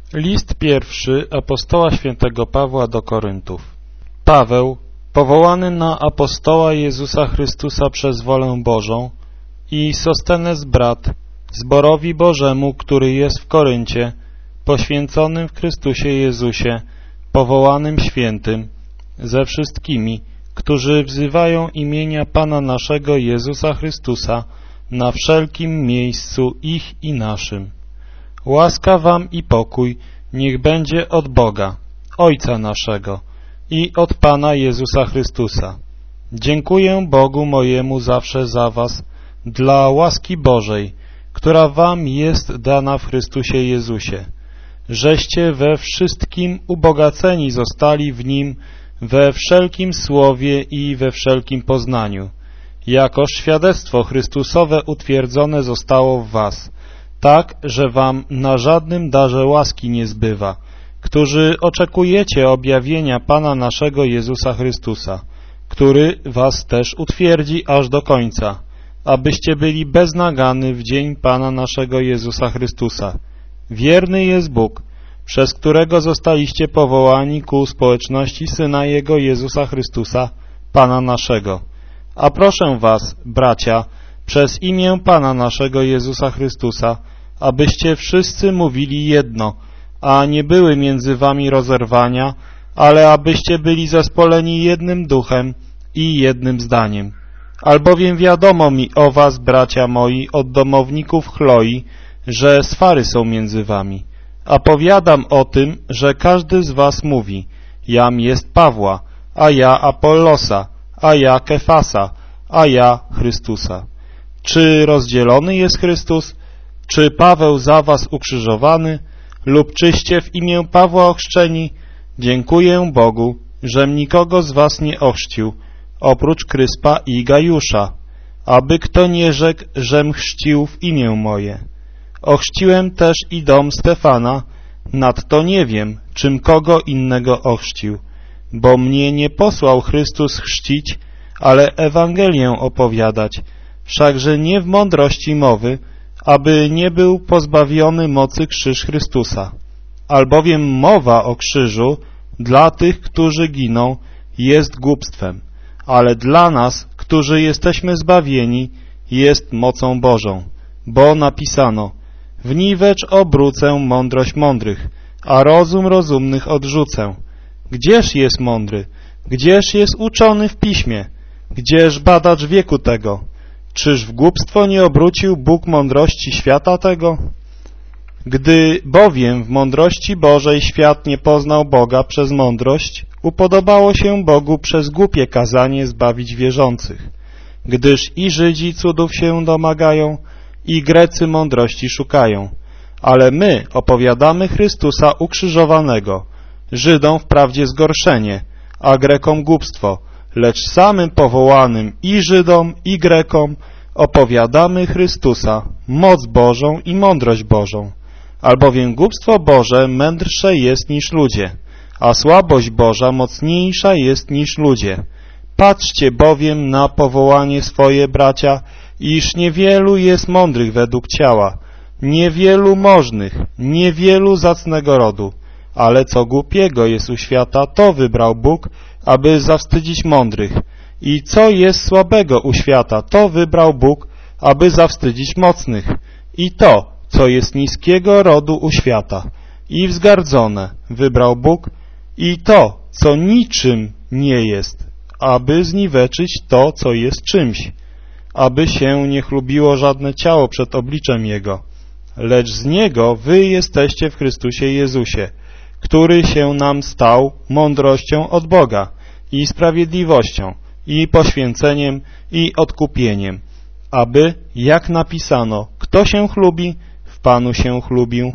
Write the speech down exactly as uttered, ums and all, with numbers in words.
List pierwszy apostoła świętego Pawła do Koryntów. Paweł, powołany na apostoła Jezusa Chrystusa przez wolę Bożą, i Sostenes brat, zborowi Bożemu, który jest w Koryncie, poświęconym w Chrystusie Jezusie, powołanym świętym, ze wszystkimi, którzy wzywają imienia Pana naszego Jezusa Chrystusa na wszelkim miejscu ich i naszym. Łaska wam i pokój niech będzie od Boga, Ojca naszego i od Pana Jezusa Chrystusa. Dziękuję Bogu mojemu zawsze za was, dla łaski Bożej, która wam jest dana w Chrystusie Jezusie, żeście we wszystkim ubogaceni zostali w Nim, we wszelkim słowie i we wszelkim poznaniu, jakoż świadectwo Chrystusowe utwierdzone zostało w was, tak, że wam na żadnym darze łaski nie zbywa, którzy oczekujecie objawienia Pana naszego Jezusa Chrystusa, który was też utwierdzi aż do końca, abyście byli bez nagany w dzień Pana naszego Jezusa Chrystusa. Wierny jest Bóg, przez którego zostaliście powołani ku społeczności Syna Jego Jezusa Chrystusa, Pana naszego. A proszę was, bracia, przez imię Pana naszego Jezusa Chrystusa, abyście wszyscy mówili jedno, a nie były między wami rozerwania, ale abyście byli zespoleni jednym duchem i jednym zdaniem. Albowiem wiadomo mi o was, bracia moi, od domowników Chloi, że swary są między wami. A powiadam o tym, że każdy z was mówi, jam jest Pawła, a ja Apollosa, a ja Kefasa, a ja Chrystusa. Czy rozdzielony jest Chrystus? Czy Paweł za was ukrzyżowany? Lub czyście w imię Pawła ochrzczeni? Dziękuję Bogu, żem nikogo z was nie ochrzcił, oprócz Kryspa i Gajusza, aby kto nie rzekł, żem chrzcił w imię moje. Ochrzciłem też i dom Stefana, nadto nie wiem, czym kogo innego ochrzcił, bo mnie nie posłał Chrystus chrzcić, ale Ewangelię opowiadać, wszakże nie w mądrości mowy, aby nie był pozbawiony mocy krzyż Chrystusa. Albowiem mowa o krzyżu dla tych, którzy giną, jest głupstwem, ale dla nas, którzy jesteśmy zbawieni, jest mocą Bożą, bo napisano: wniwecz obrócę mądrość mądrych, a rozum rozumnych odrzucę. Gdzież jest mądry? Gdzież jest uczony w piśmie? Gdzież badacz wieku tego? Czyż w głupstwo nie obrócił Bóg mądrości świata tego? Gdy bowiem w mądrości Bożej świat nie poznał Boga przez mądrość, upodobało się Bogu przez głupie kazanie zbawić wierzących, gdyż i Żydzi cudów się domagają, i Grecy mądrości szukają. Ale my opowiadamy Chrystusa ukrzyżowanego, Żydom wprawdzie zgorszenie, a Grekom głupstwo, lecz samym powołanym i Żydom, i Grekom opowiadamy Chrystusa, moc Bożą i mądrość Bożą. Albowiem głupstwo Boże mędrsze jest niż ludzie, a słabość Boża mocniejsza jest niż ludzie. Patrzcie bowiem na powołanie swoje, bracia, iż niewielu jest mądrych według ciała, niewielu możnych, niewielu zacnego rodu, ale co głupiego jest u świata, to wybrał Bóg, aby zawstydzić mądrych, i co jest słabego u świata, to wybrał Bóg, aby zawstydzić mocnych, i to, co jest niskiego rodu u świata, i wzgardzone wybrał Bóg, i to, co niczym nie jest, aby zniweczyć to, co jest czymś, aby się nie chlubiło żadne ciało przed obliczem Jego, lecz z Niego wy jesteście w Chrystusie Jezusie, który się nam stał mądrością od Boga i sprawiedliwością, i poświęceniem, i odkupieniem, aby, jak napisano, kto się chlubi, w Panu się chlubił.